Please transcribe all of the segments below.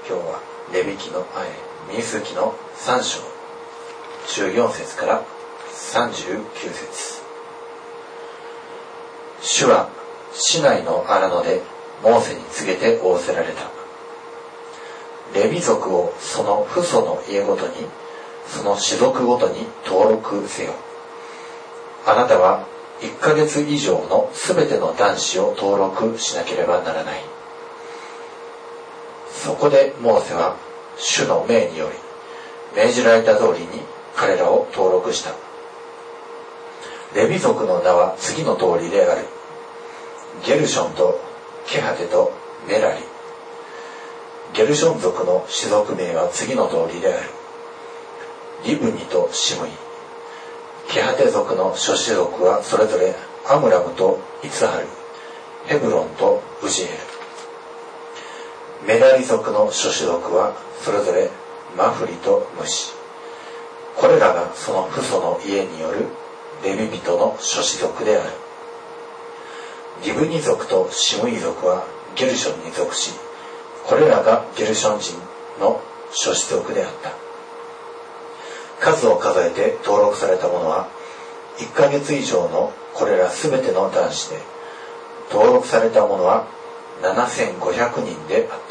今日は民数記の3章14節から39節。主はシナイの荒野でモーセに告げて仰せられた。レビ族をその父祖の家ごとに、その氏族ごとに登録せよ。あなたは1ヶ月以上のすべての男子を登録しなければならない。そこでモーセは主の命により命じられた通りに彼らを登録した。レビ族の名は次の通りである。ゲルションとケハテとメラリ。ゲルション族の氏族名は次の通りである。リブニとシムイ。ケハテ族の諸氏族はそれぞれアムラムとイツハル、ヘブロンとウジエル。メラリ族の諸氏族はそれぞれマフリとムシ。これらがその父祖の家によるレビ人の諸氏族である。リブニ族とシムイ族はゲルションに属し、これらがゲルション人の諸氏族であった。数を数えて登録された者は1ヶ月以上のこれらすべての男子で、登録された者は7500人であった。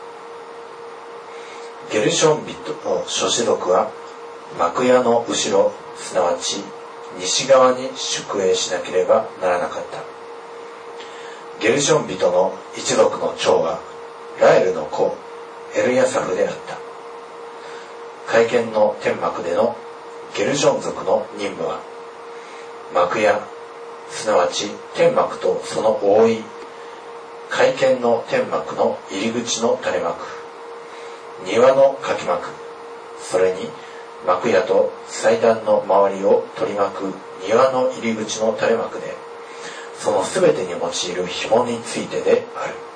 ゲルション人の諸氏族は幕屋の後ろ、すなわち西側に宿営しなければならなかった。ゲルション人の一族の長はラエルの子エルヤサフであった。会見の天幕でのゲルション族の任務は、幕屋、すなわち天幕とその覆い、会見の天幕の入り口の垂れ幕、庭の垣幕、それに幕屋と祭壇の周りを取り巻く庭の入り口の垂れ幕で、そのすべてに用いる紐についてである。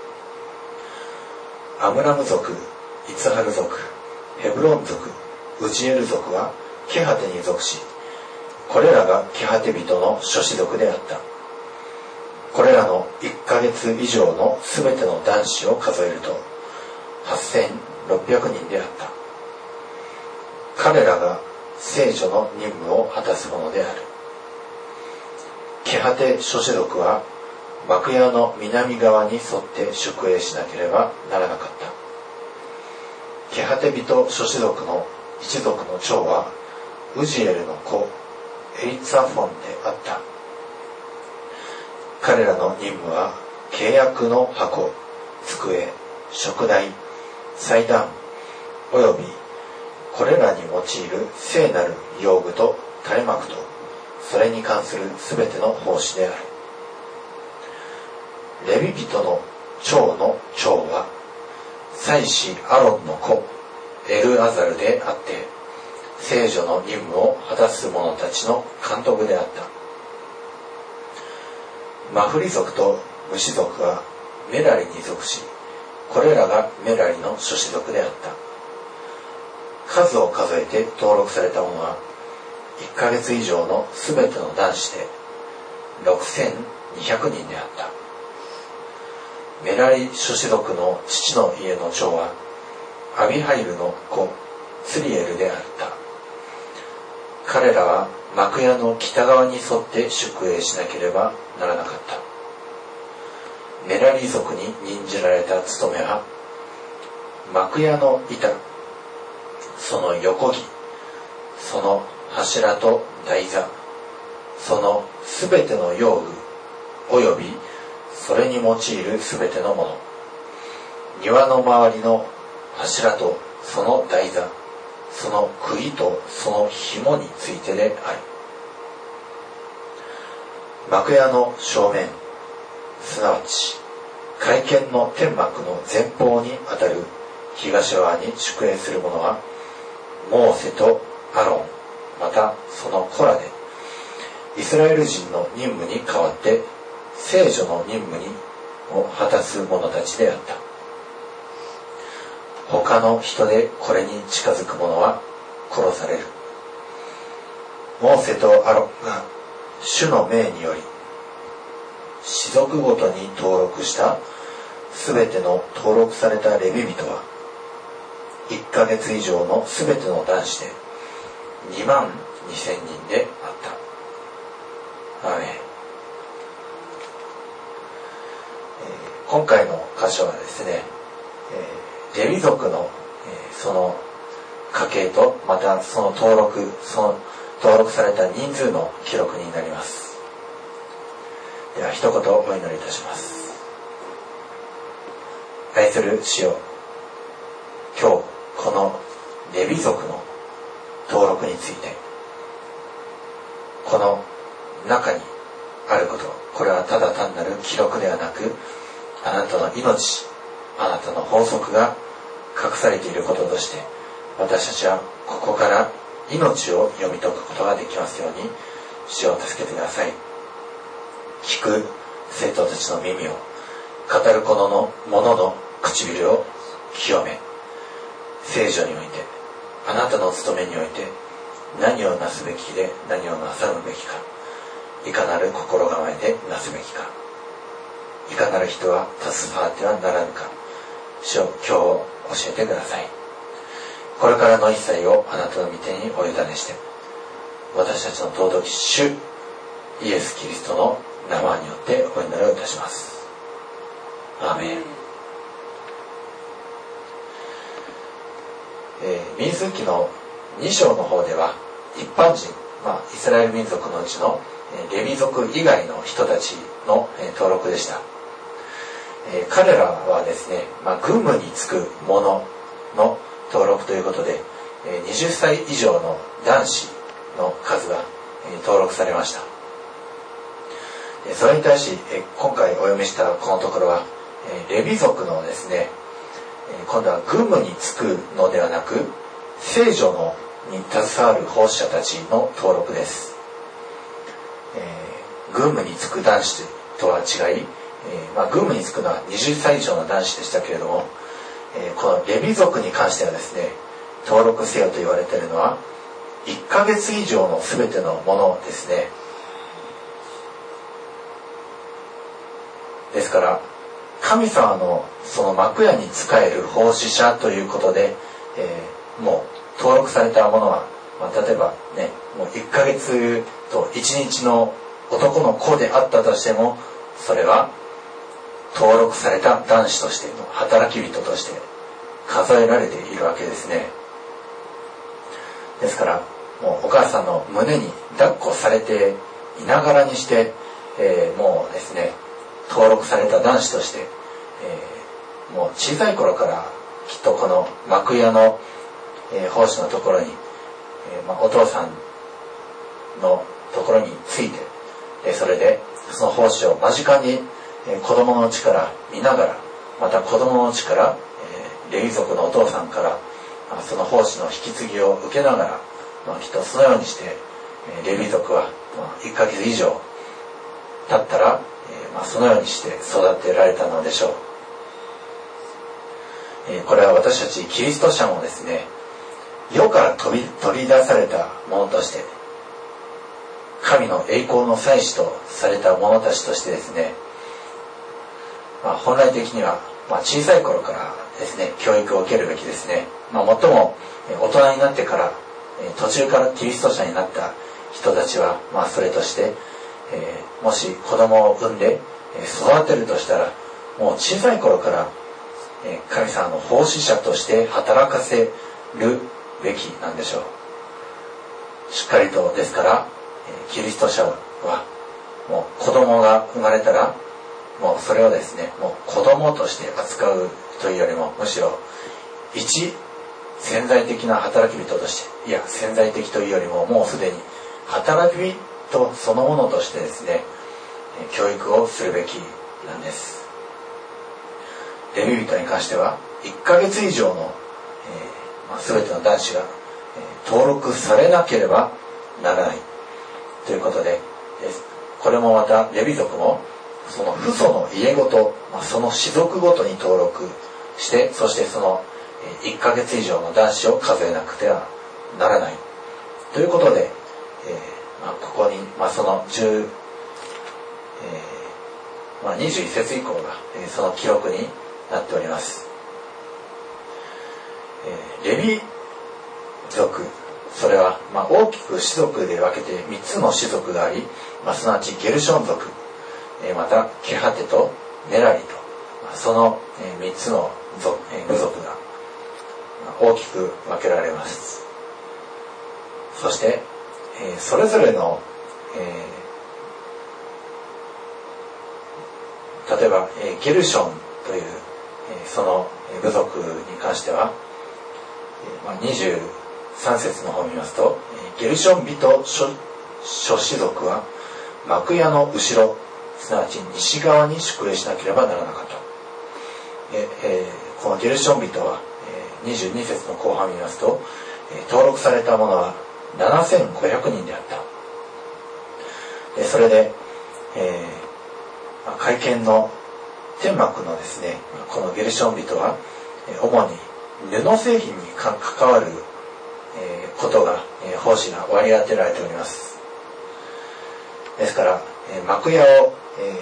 アムラム族、イツハル族、ヘブロン族、ウジエル族はケハテに属し、これらがケハテ人の諸氏族であった。これらの1ヶ月以上のすべての男子を数えると8600人であった。彼らが聖女の任務を果たすものである。ケハテ諸氏族は幕屋の南側に沿って宿営しなければならなかった。ケハテ人諸氏族の一族の長はウジエルの子エリツァフォンであった。彼らの任務は契約の箱、机、燭台、祭壇およびこれらに用いる聖なる用具と垂れ幕とそれに関するすべての奉仕である。レビ人の長の長は祭司アロンの子エルアザルであって、聖女の任務を果たす者たちの監督であった。マフリ族とムシ族はメラリに属し、これらがメラリの諸氏族であった。数を数えて登録された者は1ヶ月以上のすべての男子で6200人であった。メラリ諸氏族の父の家の長はアビハイルの子ツリエルであった。彼らは幕屋の北側に沿って宿営しなければならなかった。メラリ族に任じられた務めは、幕屋の板、その横木、その柱と台座、そのすべての用具およびそれに用いるすべてのもの、庭の周りの柱とその台座、その釘とその紐についてである。幕屋の正面、すなわち会見の天幕の前方にあたる東側に宿営する者は、モーセとアロン、またその子らで、イスラエル人の任務に代わって聖女の任務を果たす者たちであった。他の人でこれに近づく者は殺される。モーセとアロンが主の命により氏族ごとに登録したすべての登録されたレビ人は 1ヶ月以上のすべての男子で2万2000人であった。アーメン。今回の箇所はですね、レビ族のその家系と、またその登録された人数の記録になります。では一言お祈りいたします。愛する主よ、今日このレビ族の登録について、この中にあること、これはただ単なる記録ではなく、あなたの命、あなたの法則が隠されていることとして、私たちはここから命を読み解くことができますように、主を助けてください。聞く生徒たちの耳を、語る者の者の唇を清め、聖書において、あなたの務めにおいて、何をなすべきで何をなさるべきか、いかなる心構えでなすべきか、いかなる人は助かってはならぬか、主を今日教えてください。これからの一切をあなたの御手にお委ねして、私たちの尊き主イエス・キリストの名前によってお祈りをいたします。アーメン。民数記の2章の方では、一般人、イスラエル民族のうちのレビ族以外の人たちの登録でした。彼らはですね、軍務に就く者の登録ということで、20歳以上の男子の数が登録されました。それに対し、今回お読みしたこのところは、レビ族のですね、今度は軍務に就くのではなく、聖女のに携わる奉仕者たちの登録です。軍務に就く男子とは違い、軍務に就くのは20歳以上の男子でしたけれども、このレビ族に関してはですね、登録せよと言われているのは1ヶ月以上の全てのものですね。ですから神様のその幕屋に仕える奉仕者ということで、もう登録されたものは、例えばね、もう1ヶ月と1日の男の子であったとしても、それは登録された男子としての働き人として数えられているわけですね。ですからもうお母さんの胸に抱っこされていながらにして、もうですね、登録された男子として、もう小さい頃からきっとこの幕屋の、奉仕のところに、お父さんのところについて、それでその奉仕を間近に、子供のうちから見ながら、また子供のうちから、レビ族のお父さんからその奉仕の引き継ぎを受けながら、きっとそのようにして、レビ族は1ヶ月以上経ったら、そのようにして育てられたのでしょう。これは私たちキリスト者もですね、世から取り出されたものとして、神の栄光の祭司とされた者たちとしてですね、本来的には、小さい頃からですね、教育を受けるべきですね。最も大人になってから、途中からキリスト者になった人たちは、それとして、もし子供を産んで育てるとしたら、もう小さい頃から神様の奉仕者として働かせるべきなんでしょう。しっかりとですから、キリスト者はもう子供が生まれたら、もうそれをですね、もう子供として扱うというよりも、むしろ一潜在的な働き人として、いや潜在的というよりももうすでに働き人そのものとしてですね、教育をするべきなんです。レビ人に関しては1ヶ月以上の、全ての男子が、登録されなければならないということで、これもまたレビ族もその父祖の家ごと、その氏族ごとに登録して、そしてその1ヶ月以上の男子を数えなくてはならないということで、ここに、その21節以降が、その記録になっております。 レビ族、それは、大きく種族で分けて3つの種族があり、すなわちゲルション族、またケハテとメラリと、その3つの部族が大きく分けられます。そして、それぞれの、例えば、ゲルションという、その部族に関しては、23節の方を見ますと、ゲルション人諸氏族は幕屋の後ろ、すなわち西側に宿営しなければならなかった。このゲルション人は、22節の後半を見ますと、登録されたものは7500人であった。それで、会見の天幕のですね、このゲルション人は、主に布製品に関わることが、奉仕が割り当てられております。ですから、幕屋を、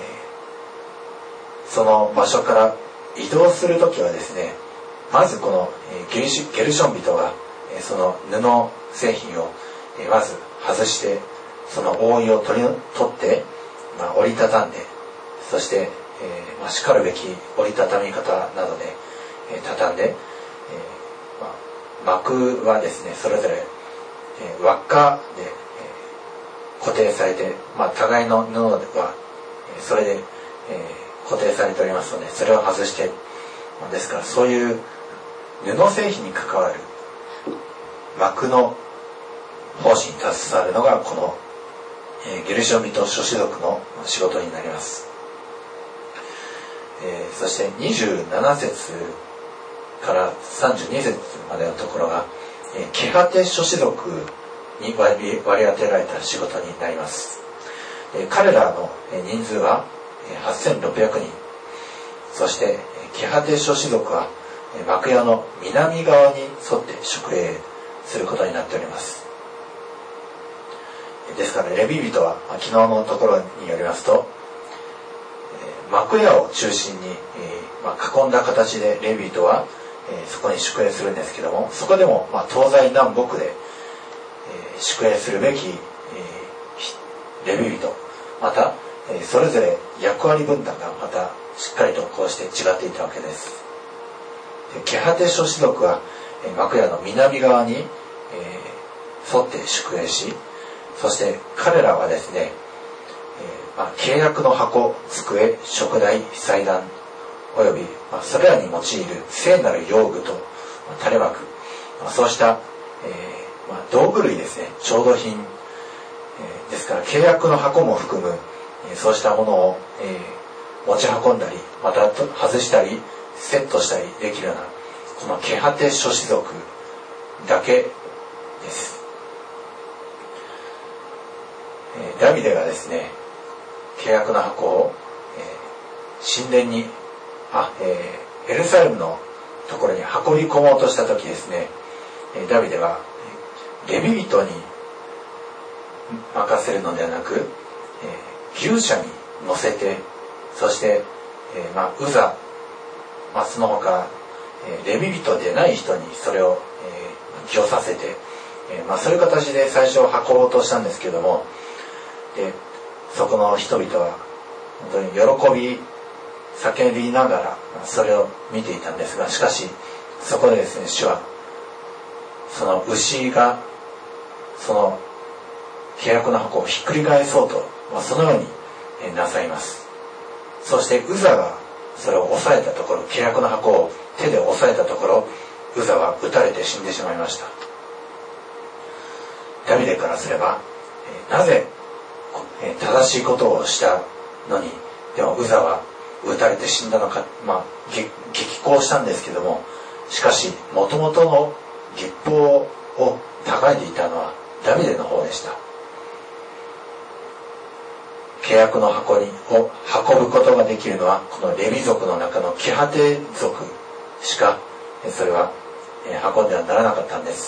その場所から移動するときはですね、まずこのゲルション人がその布製品をまず外して、その覆いを取って、折りたたんで、そして、しかるべき折りたたみ方などで畳んで、幕はですね、それぞれ輪っかで固定されて、互いの布はそれで固定されておりますので、それを外して、ですからそういう布製品に関わる幕の奉仕に携わるのがこのゲルション人諸氏族の仕事になります。そして27節から32節までのところがケハテ諸氏族に割り当てられた仕事になります。彼らの人数は8600人、そしてケハテ諸氏族は幕屋の南側に沿って宿営することになっております。ですからレビ人は昨日のところによりますと、幕屋を中心に囲んだ形でレビ人はそこに宿営するんですけども、そこでも東西南北で宿営するべきレビ人、またそれぞれ役割分担がまたしっかりとこうして違っていたわけです。ケハテ諸氏族は幕屋の南側に沿って宿営し、そして彼らはですね、契約の箱、机、食台、祭壇およびそれらに用いる聖なる用具と垂れ幕、そうした、道具類ですね、調度品、ですから契約の箱も含むそうしたものを、持ち運んだり、また外したりセットしたりできるようなこのケハテ諸氏族だけです。ダビデがですね、契約の箱を、神殿にエルサレムのところに運び込もうとした時ですね、ダビデはレビ人に任せるのではなく、牛車に乗せて、そして、ウザ、その他、レビ人でない人にそれを、起用させて、そういう形で最初運ぼうとしたんですけども、でそこの人々は本当に喜び叫びながらそれを見ていたんですが、しかしそこでですね、主はその牛がその契約の箱をひっくり返そうと、そのようになさいます。そしてウザがそれを押さえたところ、契約の箱を手で押さえたところ、ウザは撃たれて死んでしまいました。ダビデからすれば、なぜ正しいことをしたのにでもウザは撃たれて死んだのか、激高したんですけども、しかし元々の立法を高いていたのはダビデの方でした。契約の箱を運ぶことができるのはこのレビ族の中のケハテ族しかそれは運んではならなかったんです。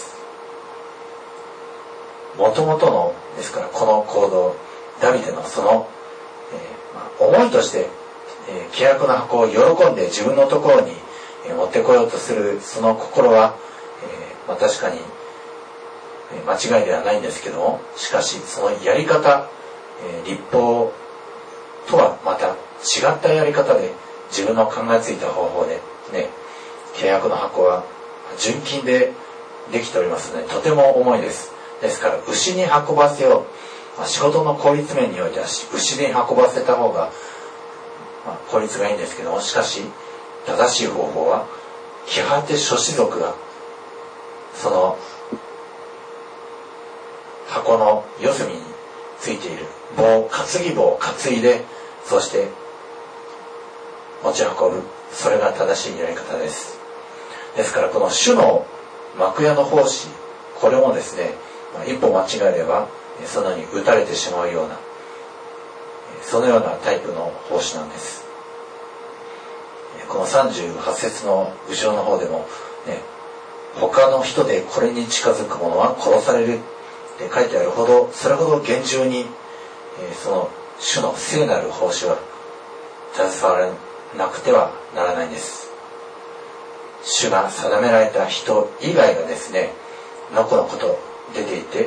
元々のですからこの行動、ダビデのその、思いとして、契約の箱を喜んで自分のところに持ってこようとするその心は確かに間違いではないんですけども、しかしそのやり方、律法とはまた違ったやり方で、自分の考えついた方法でね、契約の箱は純金でできておりますので、とても重いです。ですから牛に運ばせよう、仕事の効率面においては牛に運ばせた方が、効率がいいんですけども、しかし正しい方法はキハテ諸氏族がその箱の四隅についている担ぎ棒を担いで、そして持ち運ぶ、それが正しいやり方です。ですからこの主の幕屋の奉仕、これもですね、一歩間違えればそのように打たれてしまうような、そのようなタイプの奉仕なんです。この38節の後ろの方でも、ね、他の人でこれに近づく者は殺されるって書いてあるほど、それほど厳重に、その主の聖なる奉仕は携わらなくてはならないんです。主が定められた人以外がですね、のこのこと出ていて、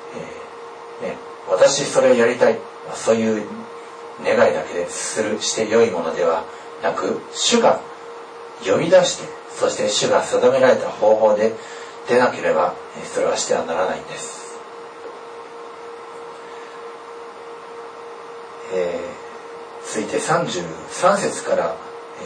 私それをやりたい、そういう願いだけでして良いものではなく、主が呼び出して、そして主が定められた方法で出なければ、それはしてはならないんです。続いて33節から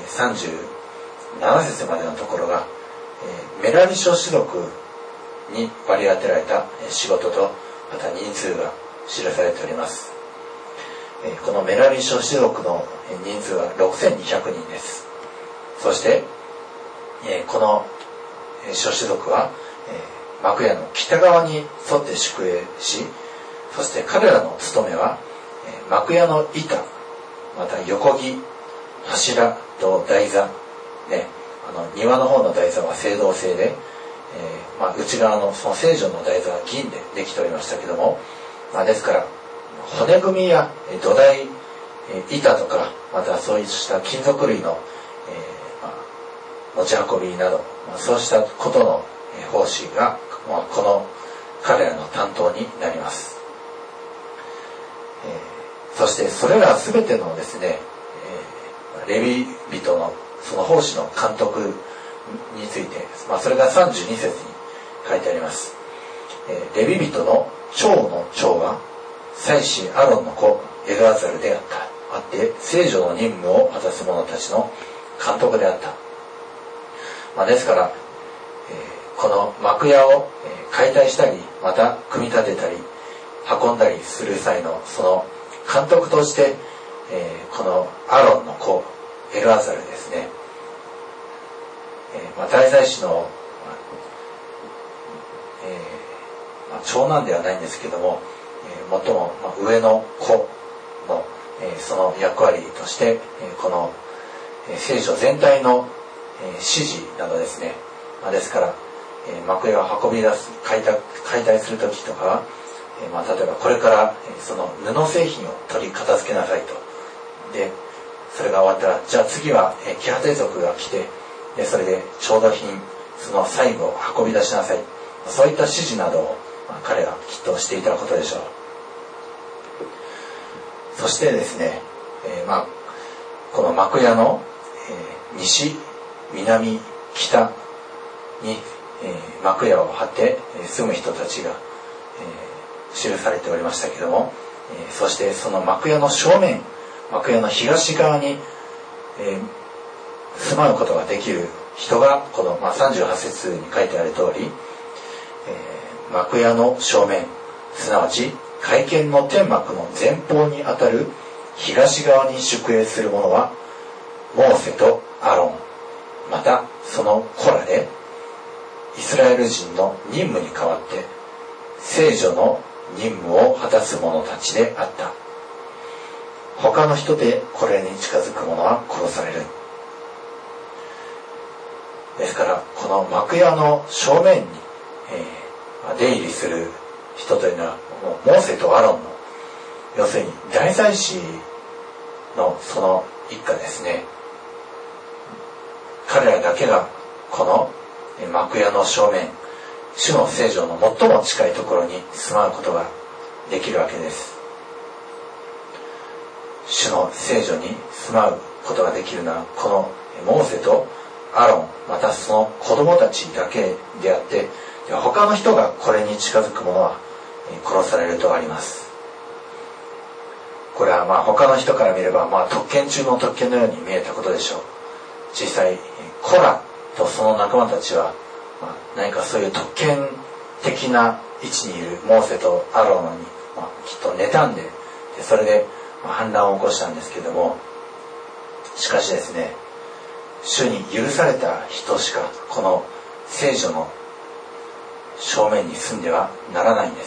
37節までのところが、メラリ諸氏族に割り当てられた仕事と、また人数が記されております。このメラリ諸氏族の人数は6200人です。そして、この諸氏族は、幕屋の北側に沿って宿営し、そして彼らの務めは、幕屋の板、また横木、柱と台座、ね、庭の方の台座は青銅製で、内側のその聖女の台座は銀でできておりましたけども、ですから骨組みや土台、板とか、またそうした金属類の、持ち運びなど、そうしたことの奉仕が、この彼らの担当になります。そしてそれら全てのですね、レビ人のその奉仕の監督について、それが32節に書いてあります。レビ人の長の長は祭司アロンの子エルアザルであって、聖女の任務を果たす者たちの監督であった。ですから、この幕屋を解体したり、また組み立てたり運んだりする際のその監督として、このアロンの子エルアザルですね、大祭司の、長男ではないんですけども、最も上の子の、その役割として、この聖書全体の指示などですね、ですから、幕屋を運び出す解体する時とかは、例えばこれからその布製品を取り片付けなさいと。で、それが終わったら、じゃあ次はキハテ族が来て、でそれで調度品、その細部を運び出しなさい。そういった指示などを彼がきっとしていたことでしょう。そしてですね、この幕屋の、西、南、北に、幕屋を張って住む人たちが、記されておりましたけども、そしてその幕屋の正面、幕屋の東側に、住まうことができる人がこの、38節に書いてある通り、幕屋の正面、すなわち会見の天幕の前方にあたる東側に宿営する者はモーセとアロン、またその子らでイスラエル人の任務に代わって聖女の任務を果たす者たちであった。他の人でこれに近づく者は殺される。ですからこの幕屋の正面に、出入りする人というのはもうモーセとアロンの、要するに大祭司のその一家ですね。彼らだけがこの、 幕屋の正面、主の聖所の最も近いところに住まうことができるわけです。主の聖所に住まうことができるのは、このモーセとアロン、またその子供たちだけであって、他の人がこれに近づく者は殺されるとあります。これは他の人から見れば特権中の特権のように見えたことでしょう。実際コラとその仲間たちは、何かそういう特権的な位置にいるモーセとアロンに、きっと妬んで、それで反乱を起こしたんですけども、しかしですね、主に許された人しかこの聖所の正面に住んではならないんです。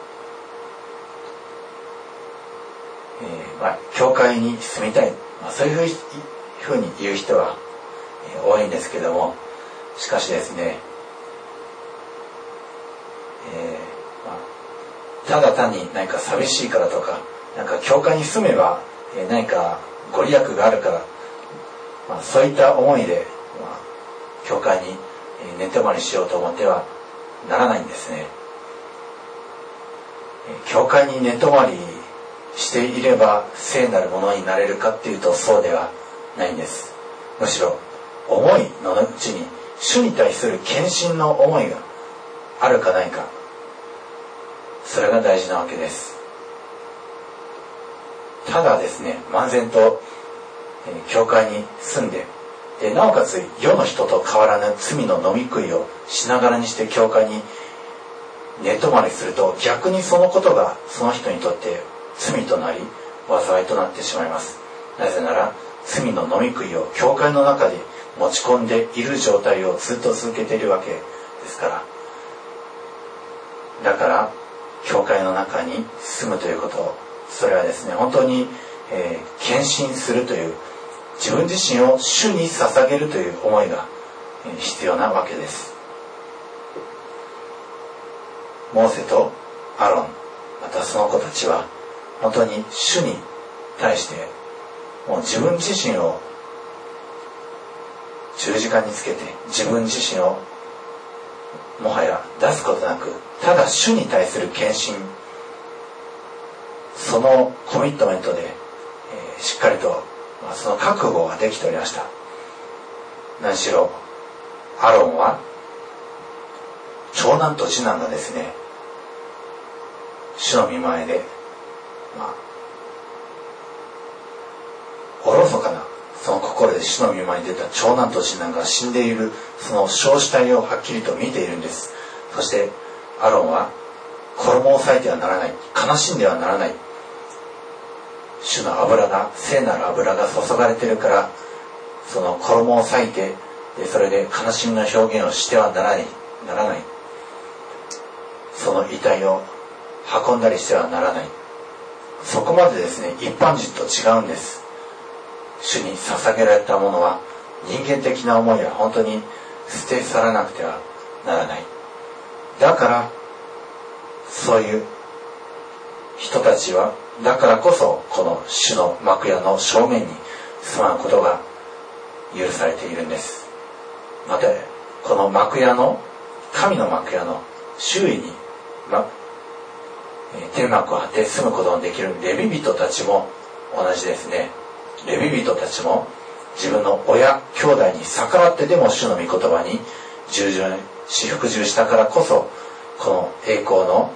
教会に住みたい、そういうふうに言う人は多いんですけども、しかしですね、ただ単に何か寂しいからとか、なんか教会に住めば何かご利益があるから、そういった思いで、教会に寝泊まりしようと思ってはならないんですね。教会に寝泊まりしていれば聖なるものになれるかっていうと、そうではないんです。むしろ思いのうちに主に対する献身の思いがあるかないか、それが大事なわけです。ただですね、漫然と教会に住んで、なおかつ世の人と変わらぬ罪の飲み食いをしながらにして教会に寝泊まりすると、逆にそのことがその人にとって罪となり災いとなってしまいます。なぜなら罪の飲み食いを教会の中で持ち込んでいる状態をずっと続けているわけですから。だから教会の中に住むということ、それはですね、本当に、献身するという、自分自身を主に捧げるという思いが必要なわけです。モーセとアロン、またその子たちは本当に主に対してもう自分自身を十字架につけて、自分自身をもはや出すことなく、ただ主に対する献身、そのコミットメントで、しっかりと、その覚悟ができておりました。何しろアロンは長男と次男がですね、主の御前で、おろそかなその心で主の御前に出た長男と次男が死んでいる、その焼死体をはっきりと見ているんです。そしてアロンは衣を裂いてはならない、悲しんではならない、主の油が、聖なる油が注がれているから、その衣を裂いて、それで悲しみの表現をしてはならない、その遺体を運んだりしてはならない。そこまでですね、一般人と違うんです。主に捧げられたものは、人間的な思いは本当に捨て去らなくてはならない。だからそういう人たちは、だからこそこの主の幕屋の正面に住まうことが許されているんです。またこの幕屋の、神の幕屋の周囲に、天幕を張って住むことのできるレビ人たちも同じですね。レビ人たちも自分の親兄弟に逆らってでも主の御言葉に従順し服従したからこそ、この栄光の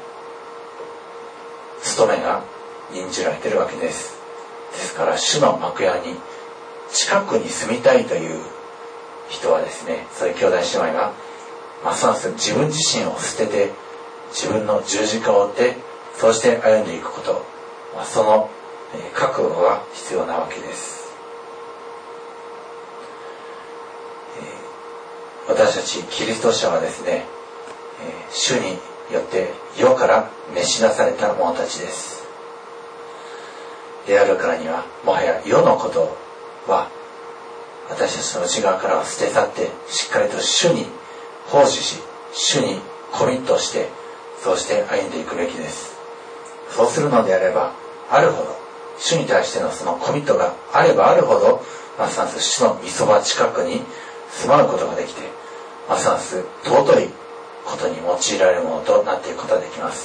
務めが任じられているわけです。ですから主の幕屋に近くに住みたいという人はですね、そういう兄弟姉妹がますます自分自身を捨てて自分の十字架を追って、そうして歩んでいくこと、その覚悟が必要なわけです。私たちキリスト者はですね、主によって世から召し出された者たちです。であるからには、もはや世のことは私たちの内側からは捨て去って、しっかりと主に奉仕し、主にコミットして、そうして歩んでいくべきです。そうするのであればあるほど、主に対してのそのコミットがあればあるほど、ますます主の御そば近くに住まうことができて、 ますます尊いことに用いられるものとなっていくことができます。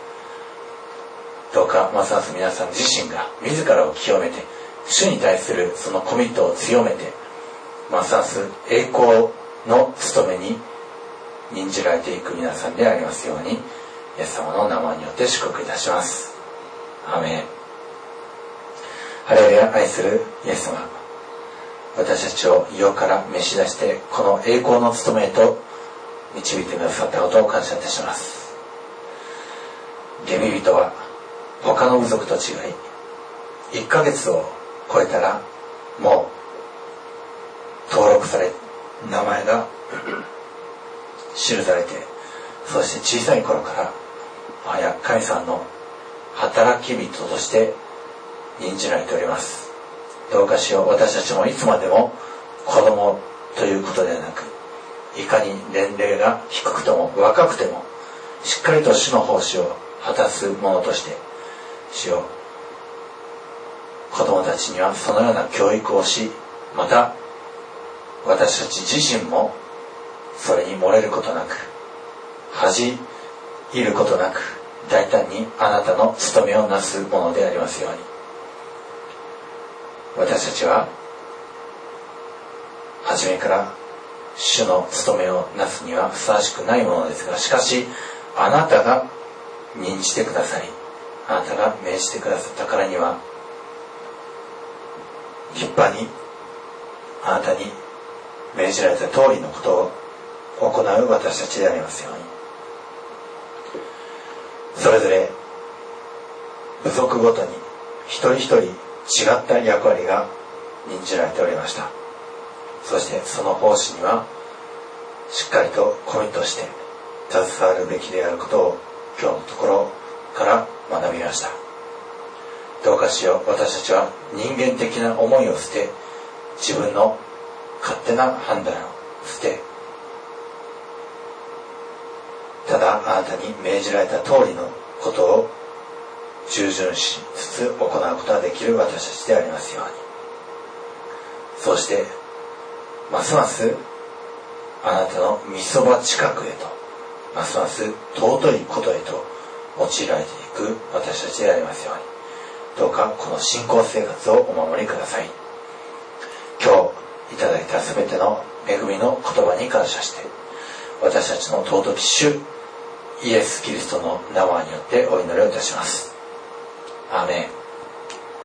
どうかますます皆さん自身が自らを清めて、主に対するそのコミットを強めて、ますます栄光の務めに任じられていく皆さんでありますように、イエス様の名前によって祝福いたします。アーメン。ハレルヤ。愛するイエス様、私たちを世から召し出してこの栄光の務めへと導いてくださったことを感謝いたします。レビ人は他の部族と違い、1ヶ月を超えたらもう登録され、名前が記されて、そして小さい頃からもはや神様の働き人として任じられております。どうかしよう、私たちもいつまでも子供ということではなく、いかに年齢が低くとも若くてもしっかりと主の奉仕を果たすものとして、主よ、子供たちにはそのような教育をし、また私たち自身もそれに漏れることなく、恥じることなく、大胆にあなたの務めをなすものでありますように。私たちは初めから主の務めをなすにはふさわしくないものですが、しかしあなたが任じてくださり、あなたが命じてくださったからには、立派にあなたに命じられた通りのことを行う私たちでありますように。それぞれ部族ごとに一人一人違った役割が任じられておりました。そしてその奉仕にはしっかりとコミットして携わるべきであることを今日のところから学びました。どうかしよう、私たちは人間的な思いを捨て、自分の勝手な判断を捨て、ただあなたに命じられた通りのことを従順しつつ行うことができる私たちでありますように。そうしてますますあなたの御そば近くへと、ますます尊いことへと用いられていく私たちでありますように。どうかこの信仰生活をお守りください。今日いただいたすべての恵みの言葉に感謝して、私たちの尊き主イエス・キリストの名前によってお祈りをいたします。アーメン。